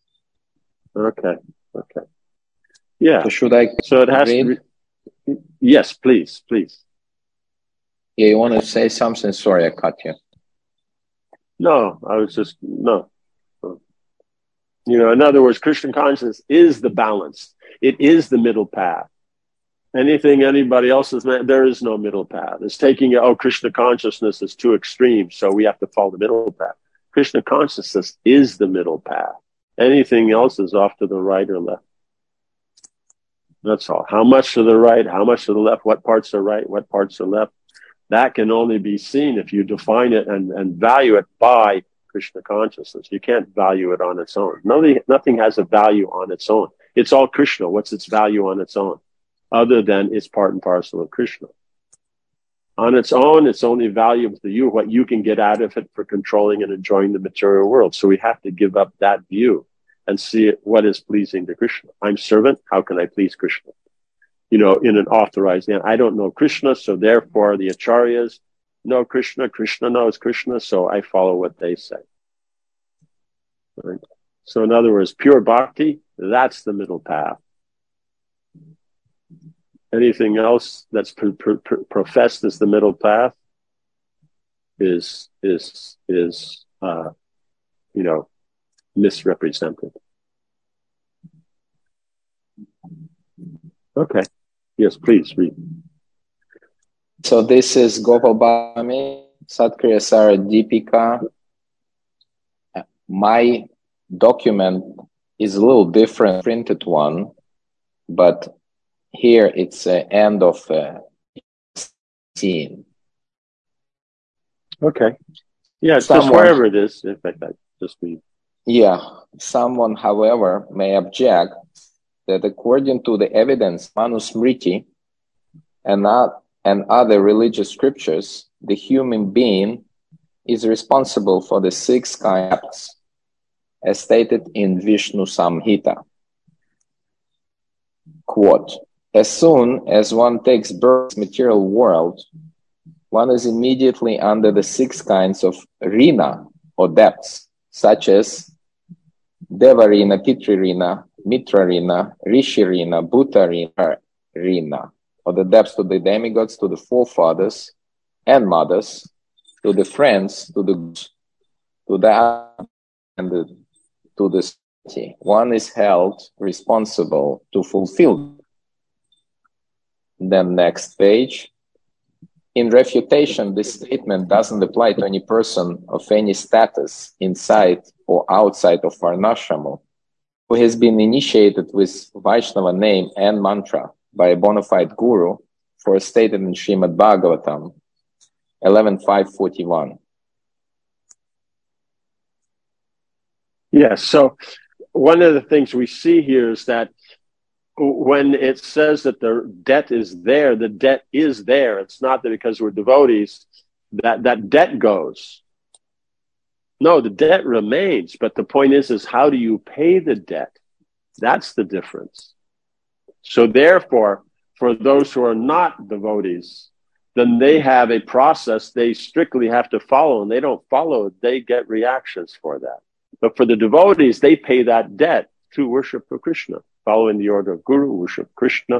Okay. Okay. Yeah. So should I? So it has read? to be, yes, please, please. Yeah, you want to say something? Sorry, I cut you. No, I was just, no. You know, in other words, Krishna consciousness is the balance. It is the middle path. Anything anybody else is, there is no middle path. It's taking, oh, Krishna consciousness is too extreme, so we have to follow the middle path. Krishna consciousness is the middle path. Anything else is off to the right or left. That's all. How much to the right, how much to the left, what parts are right, what parts are left. That can only be seen if you define it and, and value it by Krishna consciousness. You can't value it on its own. Nothing, nothing has a value on its own. It's all Krishna. What's its value on its own? Other than it's part and parcel of Krishna. On its own, it's only valuable to you, what you can get out of it for controlling and enjoying the material world. So we have to give up that view and see what is pleasing to Krishna. I'm servant. How can I please Krishna? You know, in an authorized name. I don't know Krishna, so therefore the Acharyas know Krishna. Krishna knows Krishna, so I follow what they say. Right? So in other words, pure bhakti, that's the middle path. Anything else that's pr- pr- pr- professed as the middle path is is is uh, you know, misrepresented. Okay. Yes, please read. So this is Gopal Bhami, Satkriya Sara Deepika. My document is a little different, printed one, but here it's uh, end of uh, scene. Okay. Yeah, Someone, just wherever it is. In fact, I just read. Yeah. Someone, however, may object that according to the evidence, Manusmriti, and not and other religious scriptures, the human being is responsible for the six kinds, as stated in Vishnu Samhita. Quote, as soon as one takes birth in the material world, one is immediately under the six kinds of rina, or debts, such as Devarina, Pitrarina, Mitrarina, Rishirina, Bhutarina, Rina, or the debts to the demigods, to the forefathers and mothers, to the friends, to the to the and the, to the city. One is held responsible to fulfill. Then next page. In refutation, this statement doesn't apply to any person of any status inside or outside of Varnashramu who has been initiated with Vaishnava name and mantra by a bona fide guru for stated in Srimad Bhagavatam eleven five forty-one. Yes. So one of the things we see here is that when it says that the debt is there, the debt is there. It's not that because we're devotees that that debt goes. No, the debt remains. But the point is, is how do you pay the debt? That's the difference. So therefore, for those who are not devotees, then they have a process they strictly have to follow, and they don't follow it, they get reactions for that. But for the devotees, they pay that debt to worship for Krishna, following the order of Guru, worship Krishna,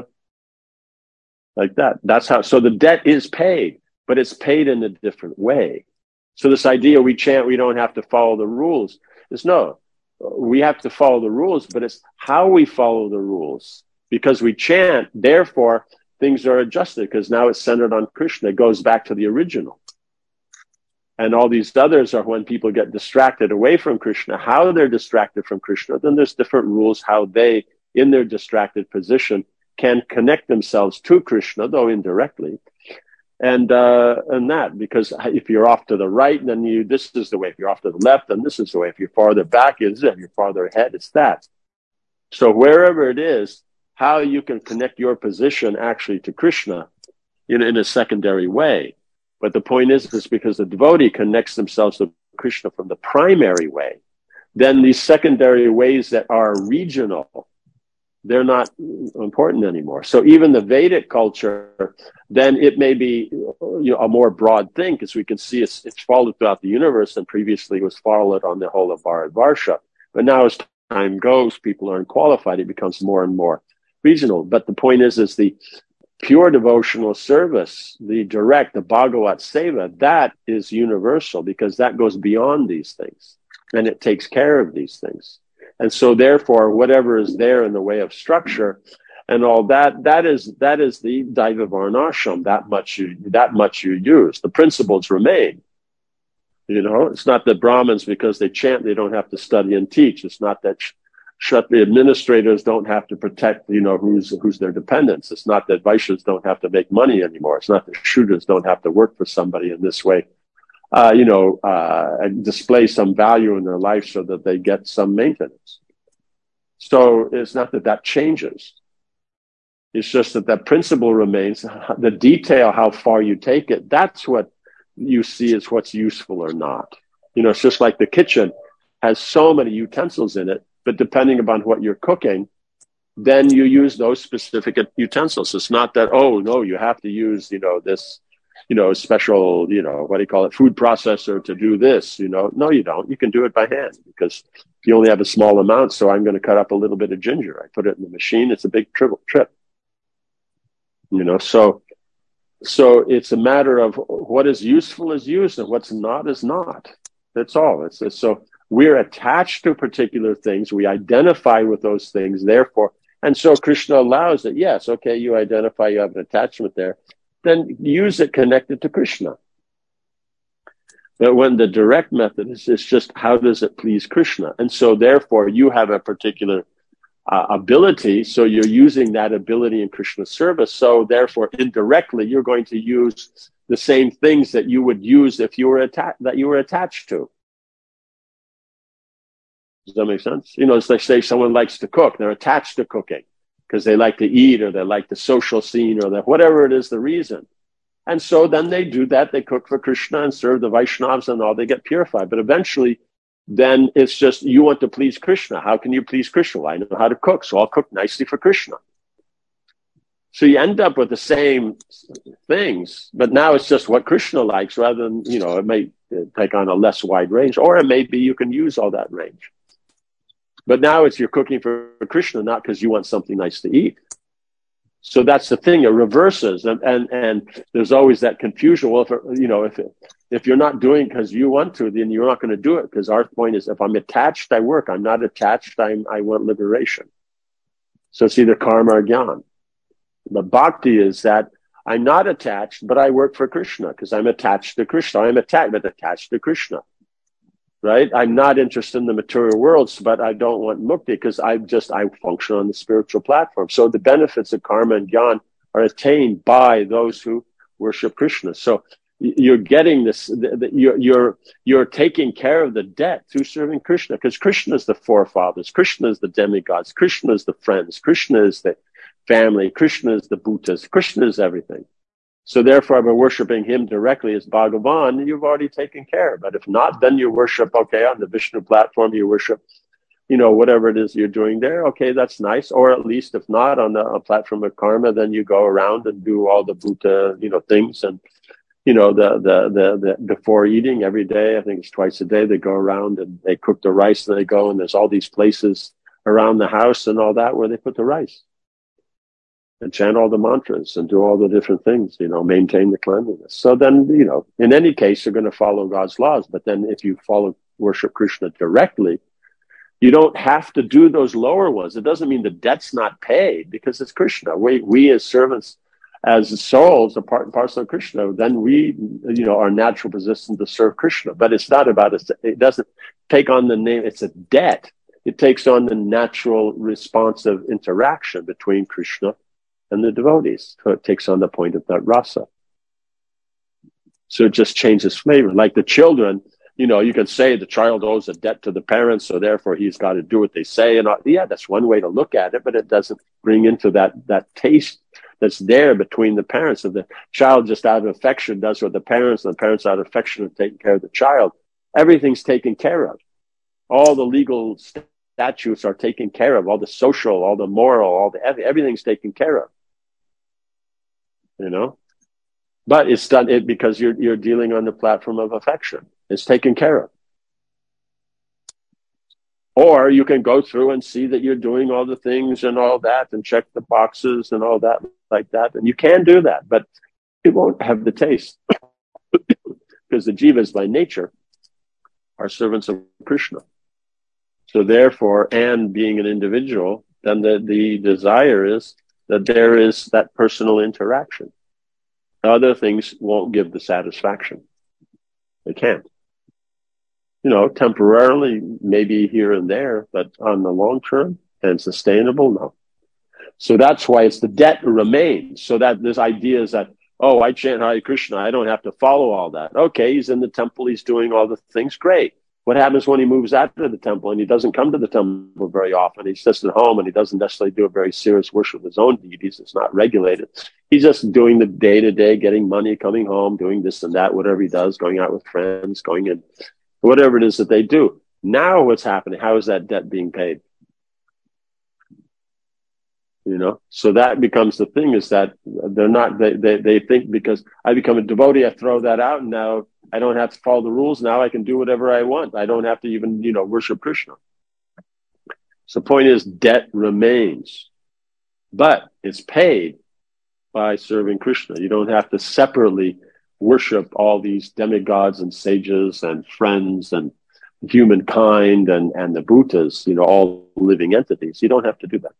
like that. That's how, so the debt is paid, but it's paid in a different way. So this idea we chant, we don't have to follow the rules, is no, we have to follow the rules, but it's how we follow the rules. Because we chant, therefore, things are adjusted, because now it's centered on Krishna. It goes back to the original. And all these others are when people get distracted away from Krishna, how they're distracted from Krishna, then there's different rules how they, in their distracted position, can connect themselves to Krishna, though indirectly. And uh, and that, because if you're off to the right, then you this is the way. If you're off to the left, then this is the way. If you're farther back, it's it. If you're farther ahead, it's that. So wherever it is, how you can connect your position actually to Krishna in, in a secondary way. But the point is, is because the devotee connects themselves to Krishna from the primary way, then these secondary ways that are regional, they're not important anymore. So even the Vedic culture, then it may be, you know, a more broad thing, because we can see it's, it's followed throughout the universe, and previously it was followed on the whole of Bharatvarsha. But now as time goes, people are unqualified, it becomes more and more regional. But the point is, is the pure devotional service, the direct, the Bhagavat Seva, that is universal, because that goes beyond these things, and it takes care of these things. And so therefore, whatever is there in the way of structure and all that, that is that is the Daiva Varnashram, that much you that much you use. The principles remain. You know, it's not that Brahmins, because they chant, they don't have to study and teach. It's not that Kshatriya administrators don't have to protect, you know, who's who's their dependents. It's not that Vaishyas don't have to make money anymore. It's not that Shudras don't have to work for somebody in this way. Uh, you know, uh, display some value in their life so that they get some maintenance. So it's not that that changes. It's just that that principle remains. The detail, how far you take it, that's what you see as what's useful or not. You know, it's just like the kitchen has so many utensils in it, but depending upon what you're cooking, then you use those specific utensils. It's not that, oh, no, you have to use, you know, this, you know, special, you know, what do you call it, food processor to do this, you know. No, you don't. You can do it by hand, because you only have a small amount, so I'm going to cut up a little bit of ginger. I put it in the machine. It's a big tri- trip. You know, so so it's a matter of what is useful is used and what's not is not. That's all. It's, it's so we're attached to particular things. We identify with those things, therefore. And so Krishna allows that, yes, okay, you identify, you have an attachment there. Then use it connected to Krishna. But when the direct method is, it's just how does it please Krishna? And so therefore you have a particular uh, ability, so you're using that ability in Krishna's service. So therefore indirectly you're going to use the same things that you would use if you were atta- that you were attached to. Does that make sense? You know, it's like, say someone likes to cook, they're attached to cooking because they like to eat, or they like the social scene, or that whatever it is, the reason. And so then they do that. They cook for Krishna and serve the Vaishnavas and all. They get purified. But eventually, then it's just, you want to please Krishna. How can you please Krishna? Well, I know how to cook, so I'll cook nicely for Krishna. So you end up with the same things, but now it's just what Krishna likes, rather than, you know, it may take on a less wide range, or it may be you can use all that range. But now it's you're cooking for Krishna, not because you want something nice to eat. So that's the thing, it reverses, and and, and there's always that confusion. Well, if it, you know, if it, if you're not doing because you want to, then you're not going to do it, because our point is, if I'm attached, I work. I'm not attached, I'm, I want liberation. So it's either karma or jnana. But bhakti is that I'm not attached, but I work for Krishna because I'm attached to Krishna. I'm attached, but attached to Krishna. Right? I'm not interested in the material worlds, but I don't want mukti because I just, I function on the spiritual platform. So the benefits of karma and jnana are attained by those who worship Krishna. So you're getting this, you're, you're, you're taking care of the debt through serving Krishna, because Krishna is the forefathers, Krishna is the demigods, Krishna is the friends, Krishna is the family, Krishna is the Bhutas, Krishna is everything. So therefore, by worshiping him directly as Bhagavan, you've already taken care. But if not, then you worship, okay, on the Vishnu platform, you worship, you know, whatever it is you're doing there. Okay, that's nice. Or at least if not on the a platform of karma, then you go around and do all the Bhuta, you know, things. And, you know, the, the, the, the, before eating every day, I think it's twice a day, they go around and they cook the rice and they go, and there's all these places around the house and all that where they put the rice. And chant all the mantras and do all the different things, you know, maintain the cleanliness. So then, you know, in any case, you're going to follow God's laws. But then if you follow, worship Krishna directly, you don't have to do those lower ones. It doesn't mean the debt's not paid, because it's Krishna. We, we as servants, as souls, are part and parcel of Krishna. Then we, you know, our natural position to serve Krishna. But it's not about it. It doesn't take on the name. It's a debt. It takes on the natural responsive interaction between Krishna and the devotees. So it takes on the point of that rasa. So it just changes flavor. Like the children, you know, you can say the child owes a debt to the parents, so therefore he's got to do what they say. And all. Yeah, that's one way to look at it, but it doesn't bring into that, that taste that's there between the parents. If the child just out of affection does what the parents, and the parents out of affection are taking care of the child, everything's taken care of. All the legal statutes are taken care of, all the social, all the moral, all the everything's taken care of. You know, but it's done it because you're you're dealing on the platform of affection. It's taken care of. Or you can go through and see that you're doing all the things and all that, and check the boxes and all that like that, and you can do that, but it won't have the taste because the jivas by nature are servants of Krishna. So therefore, and being an individual, then the the desire is that there is that personal interaction. Other things won't give the satisfaction. They can't. You know, temporarily, maybe here and there, but on the long term and sustainable, no. So that's why it's the debt remains. So that this idea is that, oh, I chant Hare Krishna, I don't have to follow all that. Okay, he's in the temple, he's doing all the things, great. What happens when he moves out of the temple and he doesn't come to the temple very often? He's just at home and he doesn't necessarily do a very serious worship of his own deities. It's not regulated. He's just doing the day-to-day, getting money, coming home, doing this and that, whatever he does, going out with friends, going in, whatever it is that they do. Now what's happening? How is that debt being paid? You know, so that becomes the thing, is that they're not, they, they, they think because I become a devotee, I throw that out, and now I don't have to follow the rules. Now I can do whatever I want. I don't have to even, you know, worship Krishna. So the point is, debt remains, but it's paid by serving Krishna. You don't have to separately worship all these demigods and sages and friends and humankind and, and the Bhutas, you know, all living entities. You don't have to do that.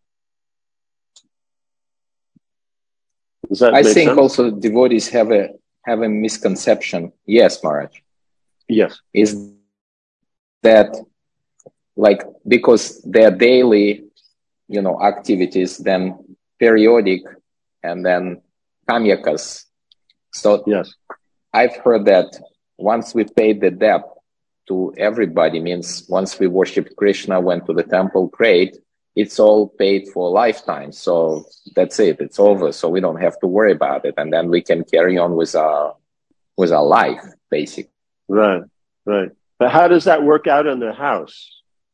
Does that I make think sense? also devotees have a have a misconception. Yes, Maharaj. Yes. Is that like because their daily, you know, activities, then periodic, and then kamyakas. So yes, I've heard that once we pay the debt to everybody, means once we worship Krishna, went to the temple, prayed, it's all paid for a lifetime. So that's it. It's over. So we don't have to worry about it. And then we can carry on with our, with our life, basically. Right, right. But how does that work out in the house?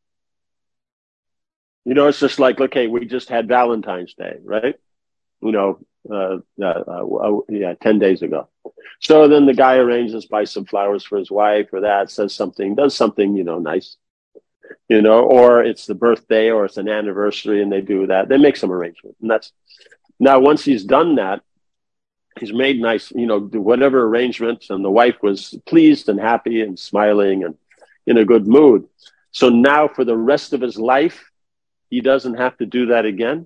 You know, it's just like, okay, we just had Valentine's Day, right? You know, uh, uh, uh, yeah, ten days ago. So then the guy arranges, buys some flowers for his wife or that, says something, does something, you know, nice. You know, or it's the birthday or it's an anniversary and they do that. They make some arrangement. And that's now once he's done that, he's made nice, you know, whatever arrangements, and the wife was pleased and happy and smiling and in a good mood. So now for the rest of his life, he doesn't have to do that again.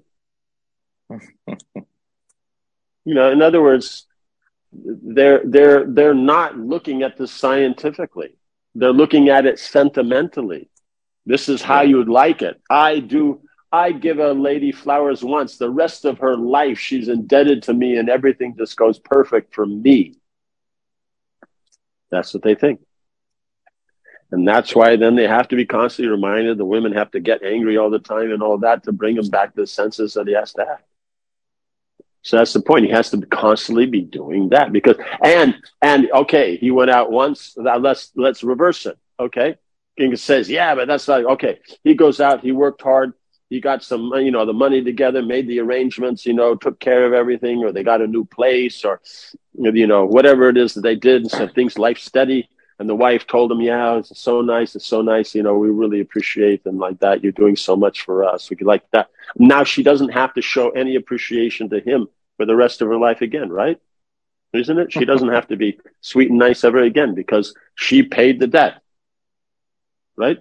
You know, in other words, they're they're they're not looking at this scientifically. They're looking at it sentimentally. This is how you would like it. I do I give a lady flowers once, the rest of her life she's indebted to me and everything just goes perfect for me. That's what they think. And that's why then they have to be constantly reminded. The women have to get angry all the time and all that to bring him back to the senses that he has to have. So that's the point. He has to constantly be doing that because, and, and okay, he went out once. Let's, let's reverse it. Okay. King says, yeah, but that's not, okay. He goes out, he worked hard. He got some, you know, the money together, made the arrangements, you know, took care of everything, or they got a new place, or, you know, whatever it is that they did and said things, life steady. And the wife told him, yeah, it's so nice. It's so nice. You know, we really appreciate them like that. You're doing so much for us. We could like that. Now she doesn't have to show any appreciation to him for the rest of her life again, right? Isn't it? She doesn't have to be sweet and nice ever again because she paid the debt, right?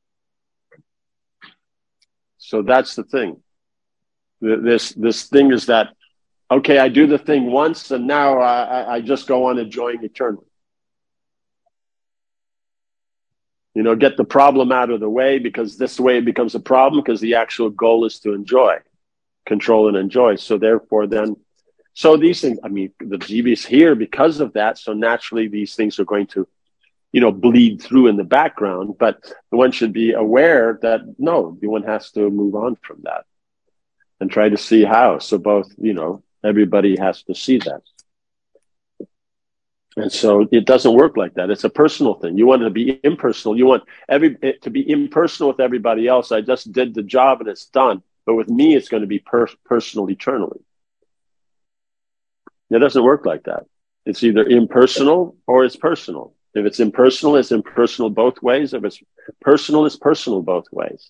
So that's the thing. This, this thing is that, okay, I do the thing once and now I, I just go on enjoying eternally. You know, get the problem out of the way because this way it becomes a problem because the actual goal is to enjoy, control and enjoy. So therefore then, so these things, I mean, the jiva is here because of that. So naturally these things are going to, you know, bleed through in the background, but one should be aware that no, one has to move on from that and try to see how. So both, you know, everybody has to see that. And so it doesn't work like that. It's a personal thing. You want it to be impersonal. You want every it to be impersonal with everybody else. I just did the job and it's done. But with me, it's going to be per- personal eternally. It doesn't work like that. It's either impersonal or it's personal. If it's impersonal, it's impersonal both ways. If it's personal, it's personal both ways.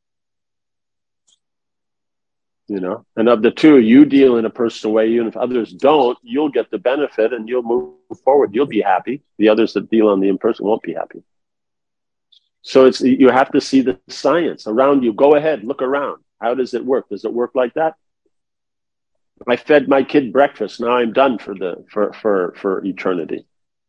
You know, and of the two, you deal in a personal way. Even if others don't, you'll get the benefit and you'll move forward. You'll be happy. The others that deal on the impersonal won't be happy. So it's, you have to see the science around you. Go ahead, look around. How does it work? Does it work like that? I fed my kid breakfast. Now I'm done for the, for, for, for eternity.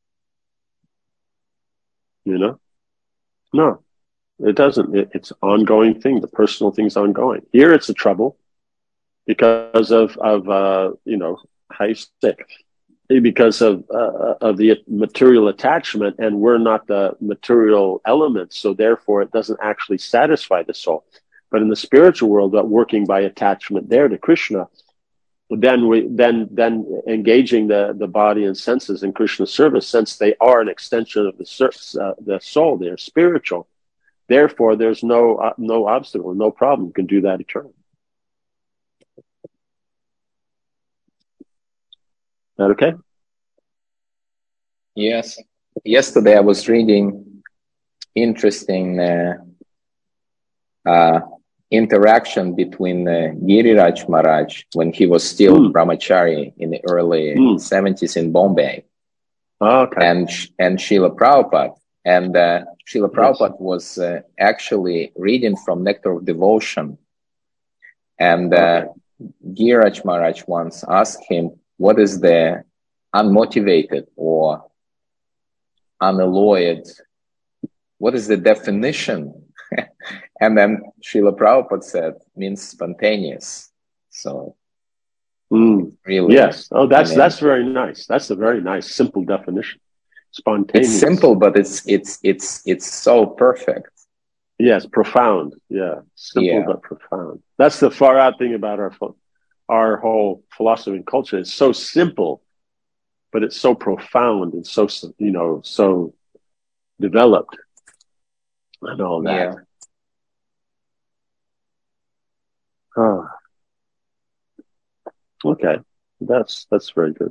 You know? No, it doesn't. It, it's an ongoing thing. The personal thing's ongoing. Here it's a trouble. Because of, of uh, you know, how you say, because of uh, of the material attachment, and we're not the material element, so therefore it doesn't actually satisfy the soul. But in the spiritual world, that working by attachment there to Krishna, then we then then engaging the, the body and senses in Krishna's service, since they are an extension of the uh, the soul, they're spiritual. Therefore, there's no uh, no obstacle, no problem. You can do that eternally. That okay? Yes. Yesterday I was reading interesting uh, uh, interaction between uh, Giriraj Maharaj when he was still mm. brahmachari in the early mm. seventies in Bombay. Oh, okay. And, and Srila Prabhupada. And uh, Srila Prabhupada yes. was uh, actually reading from Nectar of Devotion. And uh, okay. Giriraj Maharaj once asked him, what is the unmotivated or unalloyed? What is the definition? And then Srila Prabhupada said, means spontaneous. So mm. really, yes. Oh, that's, I mean, that's very nice. That's a very nice, simple definition. Spontaneous. It's simple, but it's, it's, it's, it's so perfect. Yes. Profound. Yeah. Simple, yeah. but profound. That's the far out thing about our our whole philosophy and culture. Is so simple, but it's so profound and so, you know, so developed and all that. Yeah. Oh. Okay. That's, that's very good.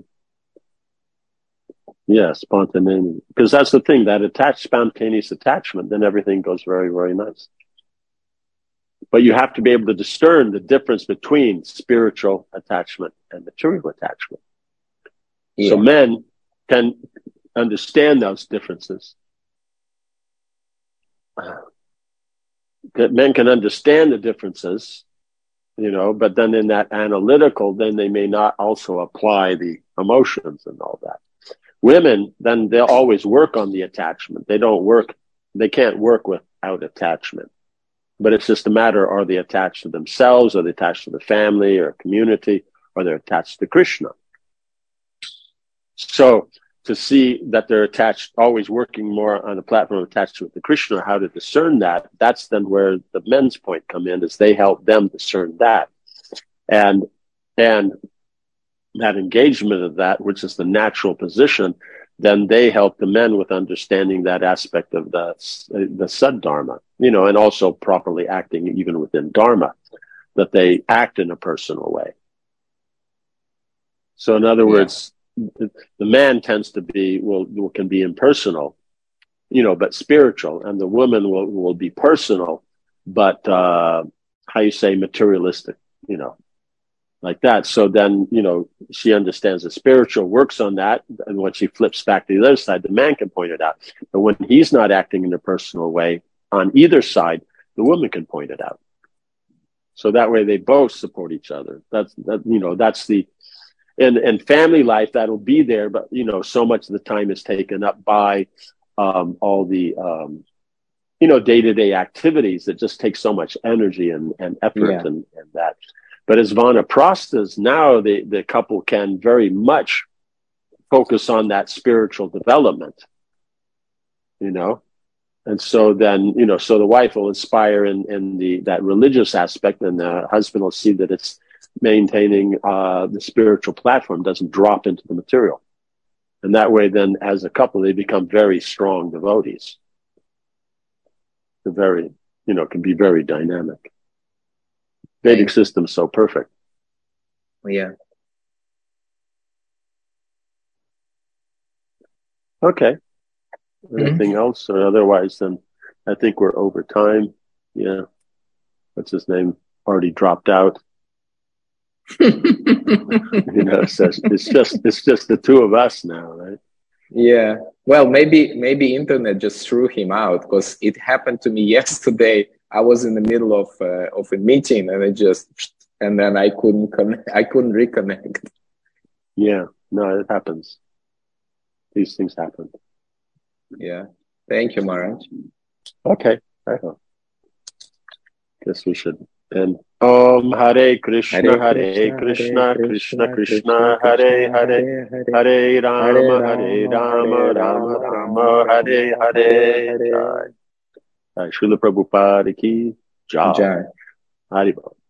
Yeah. Spontaneity. Because that's the thing, that attached, spontaneous attachment, then everything goes very, very nice. But you have to be able to discern the difference between spiritual attachment and material attachment. Yeah. So men can understand those differences. Men can understand the differences, you know, but then in that analytical, then they may not also apply the emotions and all that. Women, then they'll always work on the attachment. They don't work, they can't work without attachment. But it's just a matter, are they attached to themselves? Are they attached to the family or community? Or they're attached to Krishna? So to see that they're attached, always working more on the platform attached to the Krishna, how to discern that, that's then where the men's point come in, is they help them discern that. And, and that engagement of that, which is the natural position, then they help the men with understanding that aspect of the, the Saddharma, you know, and also properly acting even within Dharma, that they act in a personal way. So in other yeah. words, the man tends to be, will, will can be impersonal, you know, but spiritual, and the woman will, will be personal, but, uh, how you say, materialistic, you know, like that. So then, you know, she understands the spiritual, works on that, and when she flips back to the other side, the man can point it out. But when he's not acting in a personal way on either side, the woman can point it out. So that way they both support each other. That's, that, you know, that's the, and, and family life, that'll be there, but, you know, so much of the time is taken up by um, all the, um, you know, day-to-day activities that just take so much energy and, and effort yeah. and, and that. But as Vanaprasthas, now the, the couple can very much focus on that spiritual development, you know? And so then, you know, so the wife will inspire in, in the, that religious aspect, and the husband will see that it's maintaining uh, the spiritual platform, doesn't drop into the material. And that way then, as a couple, they become very strong devotees. They're very, you know, can be very dynamic. Vedic system is so perfect. Yeah. Okay. Anything mm-hmm. else? Or otherwise, then I think we're over time. Yeah. What's his name? Already dropped out. You know, it's just, it's just it's just the two of us now, right? Yeah. Well, maybe maybe internet just threw him out, because it happened to me yesterday. I was in the middle of uh, of a meeting, and it just and then I couldn't connect. I couldn't reconnect. Yeah. No, it happens. These things happen. Yeah. Thank you, Maharaj. Okay. I hope. Guess we should end. Om Hare Krishna, Hare Krishna, Krishna Krishna, Hare Hare, Hare Rama, Hare Rama, Rama Rama, Hare Hare. Jai. Jai. Srila Prabhupada ki Jai. Jai. Haribol.